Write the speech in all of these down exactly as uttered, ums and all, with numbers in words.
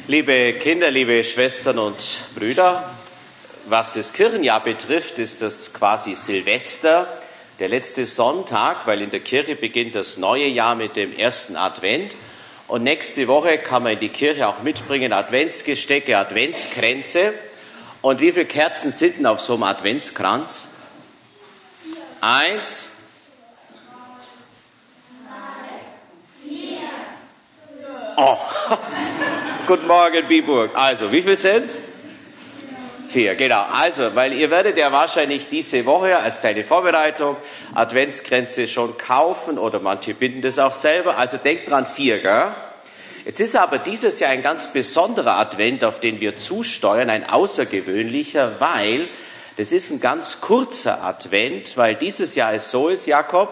Liebe Kinder, liebe Schwestern und Brüder, was das Kirchenjahr betrifft, ist das quasi Silvester, der letzte Sonntag, weil in der Kirche beginnt das neue Jahr mit dem ersten Advent. Und nächste Woche kann man in die Kirche auch mitbringen Adventsgestecke, Adventskränze. Und wie viele Kerzen sind denn auf so einem Adventskranz? Eins. Oh, guten Morgen, Biburg. Also, wie viel sind's? Vier, genau. Also, weil ihr werdet ja wahrscheinlich diese Woche als kleine Vorbereitung Adventskränze schon kaufen oder manche binden das auch selber. Also denkt dran, vier, gell? Jetzt ist aber dieses Jahr ein ganz besonderer Advent, auf den wir zusteuern, ein außergewöhnlicher, weil das ist ein ganz kurzer Advent, weil dieses Jahr es so ist, Jakob.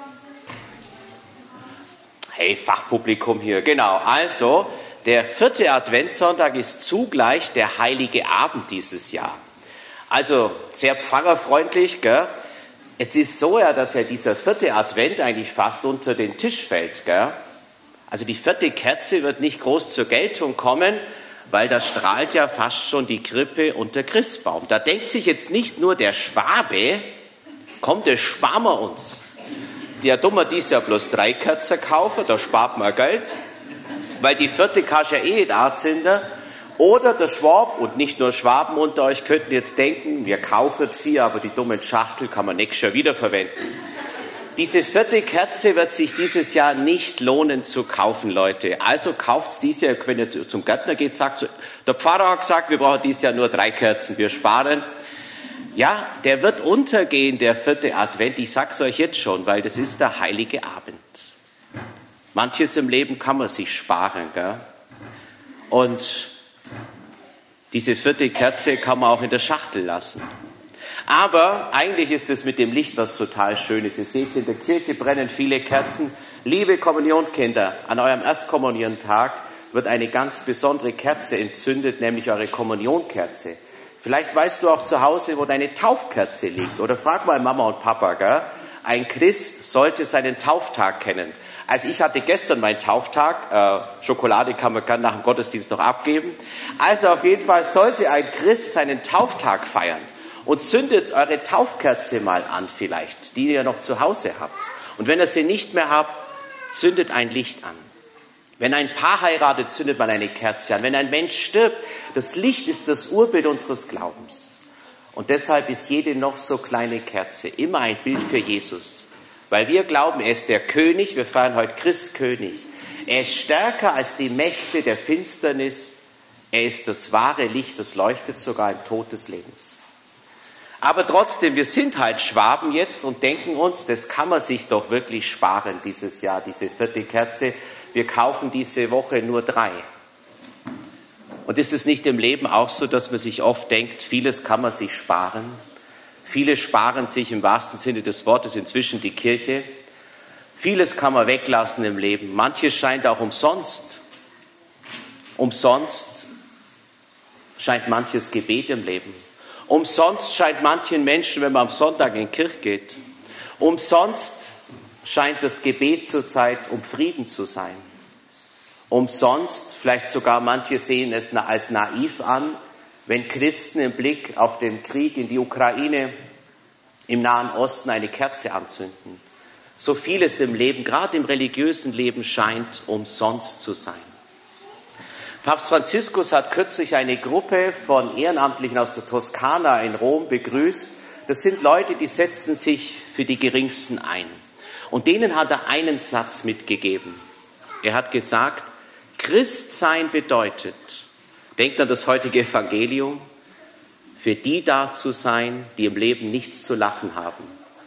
Hey, Fachpublikum hier, genau. Also, der vierte Adventssonntag ist zugleich der heilige Abend dieses Jahr. Also, sehr pfarrerfreundlich, gell? Jetzt ist so ja, dass ja dieser vierte Advent eigentlich fast unter den Tisch fällt, gell? Also die vierte Kerze wird nicht groß zur Geltung kommen, weil da strahlt ja fast schon die Krippe und der Christbaum. Da denkt sich jetzt nicht nur der Schwabe, kommt, das sparen wir uns. Der Dummer dies Jahr bloß drei Kerzen kaufen, da spart man Geld, weil die vierte kannst ja eh nicht anzünden. Oder der Schwab, und nicht nur Schwaben unter euch könnten jetzt denken, wir kaufen vier, aber die dummen Schachtel kann man nächstes Jahr wiederverwenden. Diese vierte Kerze wird sich dieses Jahr nicht lohnen zu kaufen, Leute. Also kauft's dieses Jahr, wenn ihr zum Gärtner geht, sagt so, der Pfarrer hat gesagt, wir brauchen dieses Jahr nur drei Kerzen, wir sparen. Ja, der wird untergehen, der vierte Advent. Ich sag's euch jetzt schon, weil das ist der heilige Abend. Manches im Leben kann man sich sparen, gell? Und diese vierte Kerze kann man auch in der Schachtel lassen. Aber eigentlich ist es mit dem Licht was total Schönes. Ihr seht, in der Kirche brennen viele Kerzen. Liebe Kommunionkinder, an eurem Erstkommuniontag wird eine ganz besondere Kerze entzündet, nämlich eure Kommunionkerze. Vielleicht weißt du auch zu Hause, wo deine Taufkerze liegt. Oder frag mal Mama und Papa, gell? Ein Christ sollte seinen Tauftag kennen. Also ich hatte gestern meinen Tauftag. Äh, Schokolade kann man gerne nach dem Gottesdienst noch abgeben. Also auf jeden Fall sollte ein Christ seinen Tauftag feiern. Und zündet eure Taufkerze mal an vielleicht, die ihr noch zu Hause habt. Und wenn ihr sie nicht mehr habt, zündet ein Licht an. Wenn ein Paar heiratet, zündet man eine Kerze an. Wenn ein Mensch stirbt, das Licht ist das Urbild unseres Glaubens. Und deshalb ist jede noch so kleine Kerze immer ein Bild für Jesus. Weil wir glauben, er ist der König, wir feiern heute Christkönig. Er ist stärker als die Mächte der Finsternis. Er ist das wahre Licht, das leuchtet sogar im Tod des Lebens. Aber trotzdem, wir sind halt Schwaben jetzt und denken uns, das kann man sich doch wirklich sparen dieses Jahr, diese vierte Kerze. Wir kaufen diese Woche nur drei. Und ist es nicht im Leben auch so, dass man sich oft denkt, vieles kann man sich sparen? Viele sparen sich im wahrsten Sinne des Wortes inzwischen die Kirche. Vieles kann man weglassen im Leben. Manches scheint auch umsonst. Umsonst scheint manches Gebet im Leben. Umsonst scheint manchen Menschen, wenn man am Sonntag in die Kirche geht, umsonst scheint das Gebet zurzeit, um Frieden zu sein. Umsonst, vielleicht sogar manche sehen es als naiv an, wenn Christen im Blick auf den Krieg in die Ukraine, im Nahen Osten eine Kerze anzünden. So vieles im Leben, gerade im religiösen Leben, scheint umsonst zu sein. Papst Franziskus hat kürzlich eine Gruppe von Ehrenamtlichen aus der Toskana in Rom begrüßt. Das sind Leute, die setzen sich für die Geringsten ein. Und denen hat er einen Satz mitgegeben. Er hat gesagt, Christsein bedeutet, denkt an das heutige Evangelium, für die da zu sein, die im Leben nichts zu lachen haben.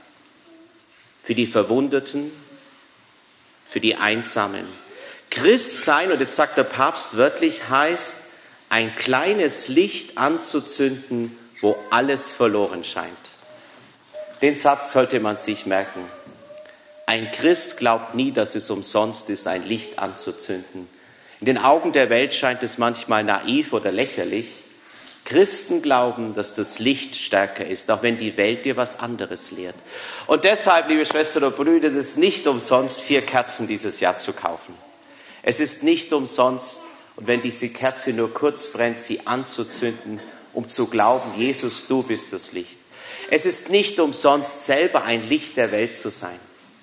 Für die Verwundeten, für die Einsamen. Christ sein, und jetzt sagt der Papst wörtlich, heißt, ein kleines Licht anzuzünden, wo alles verloren scheint. Den Satz sollte man sich merken. Ein Christ glaubt nie, dass es umsonst ist, ein Licht anzuzünden. In den Augen der Welt scheint es manchmal naiv oder lächerlich. Christen glauben, dass das Licht stärker ist, auch wenn die Welt dir was anderes lehrt. Und deshalb, liebe Schwestern und Brüder, ist es nicht umsonst, vier Kerzen dieses Jahr zu kaufen. Es ist nicht umsonst, Und wenn diese Kerze nur kurz brennt, sie anzuzünden, um zu glauben, Jesus, du bist das Licht. Es ist nicht umsonst, selber ein Licht der Welt zu sein.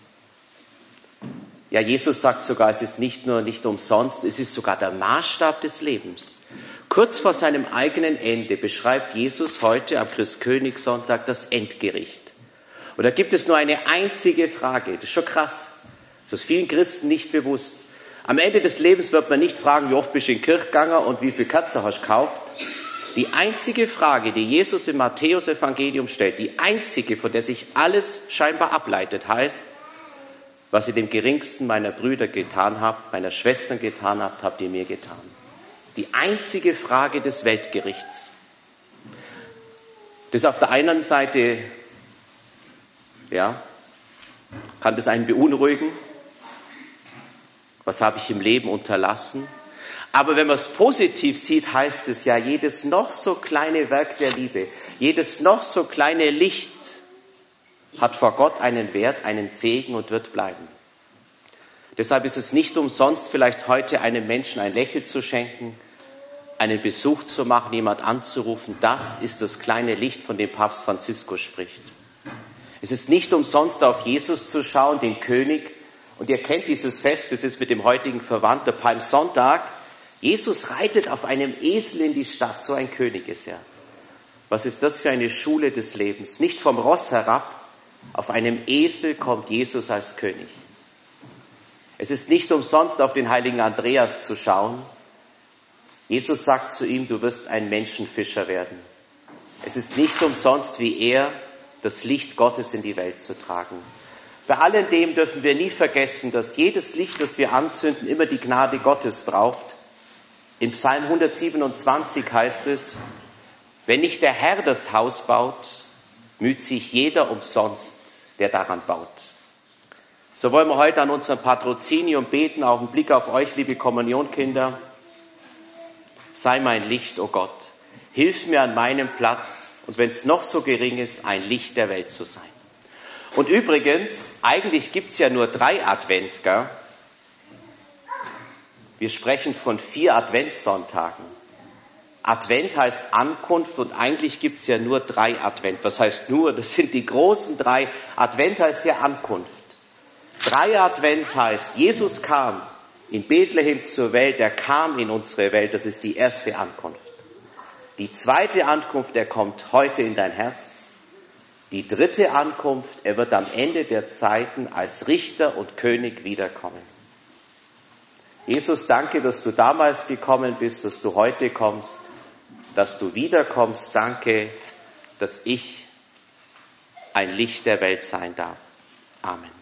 Ja, Jesus sagt sogar, es ist nicht nur nicht umsonst, es ist sogar der Maßstab des Lebens. Kurz vor seinem eigenen Ende beschreibt Jesus heute am Christkönigssonntag das Endgericht. Und da gibt es nur eine einzige Frage, das ist schon krass, das ist vielen Christen nicht bewusst. Am Ende des Lebens wird man nicht fragen, wie oft bist du in die Kirche gegangen und wie viel Kerzen hast du gekauft. Die einzige Frage, die Jesus im Matthäus-Evangelium stellt, die einzige, von der sich alles scheinbar ableitet, heißt, was ihr dem geringsten meiner Brüder getan habt, meiner Schwestern getan habt, habt ihr mir getan. Die einzige Frage des Weltgerichts. Das auf der einen Seite, ja, kann das einen beunruhigen. Was habe ich im Leben unterlassen? Aber wenn man es positiv sieht, heißt es ja, jedes noch so kleine Werk der Liebe, jedes noch so kleine Licht hat vor Gott einen Wert, einen Segen und wird bleiben. Deshalb ist es nicht umsonst, vielleicht heute einem Menschen ein Lächeln zu schenken, einen Besuch zu machen, jemand anzurufen. Das ist das kleine Licht, von dem Papst Franziskus spricht. Es ist nicht umsonst, auf Jesus zu schauen, den König. Und ihr kennt dieses Fest, das ist mit dem heutigen verwandt, der Palmsonntag. Jesus reitet auf einem Esel in die Stadt, so ein König ist er. Was ist das für eine Schule des Lebens? Nicht vom Ross herab, auf einem Esel kommt Jesus als König. Es ist nicht umsonst, auf den heiligen Andreas zu schauen. Jesus sagt zu ihm, du wirst ein Menschenfischer werden. Es ist nicht umsonst, wie er das Licht Gottes in die Welt zu tragen. Bei allem dem dürfen wir nie vergessen, dass jedes Licht, das wir anzünden, immer die Gnade Gottes braucht. Im Psalm hundertsiebenundzwanzig heißt es, wenn nicht der Herr das Haus baut, müht sich jeder umsonst, der daran baut. So wollen wir heute an unserem Patrozinium beten, auch im Blick auf euch, liebe Kommunionkinder. Sei mein Licht, o Gott. Hilf mir an meinem Platz und wenn es noch so gering ist, ein Licht der Welt zu sein. Und übrigens, eigentlich gibt's ja nur drei Advent, gell? Wir sprechen von vier Adventssonntagen. Advent heißt Ankunft und eigentlich gibt's ja nur drei Advent. Was heißt nur? Das sind die großen drei. Advent heißt ja Ankunft. Drei Advent heißt, Jesus kam in Bethlehem zur Welt, er kam in unsere Welt, das ist die erste Ankunft. Die zweite Ankunft, er kommt heute in dein Herz. Die dritte Ankunft, er wird am Ende der Zeiten als Richter und König wiederkommen. Jesus, danke, dass du damals gekommen bist, dass du heute kommst, dass du wiederkommst. Danke, dass ich ein Licht der Welt sein darf. Amen.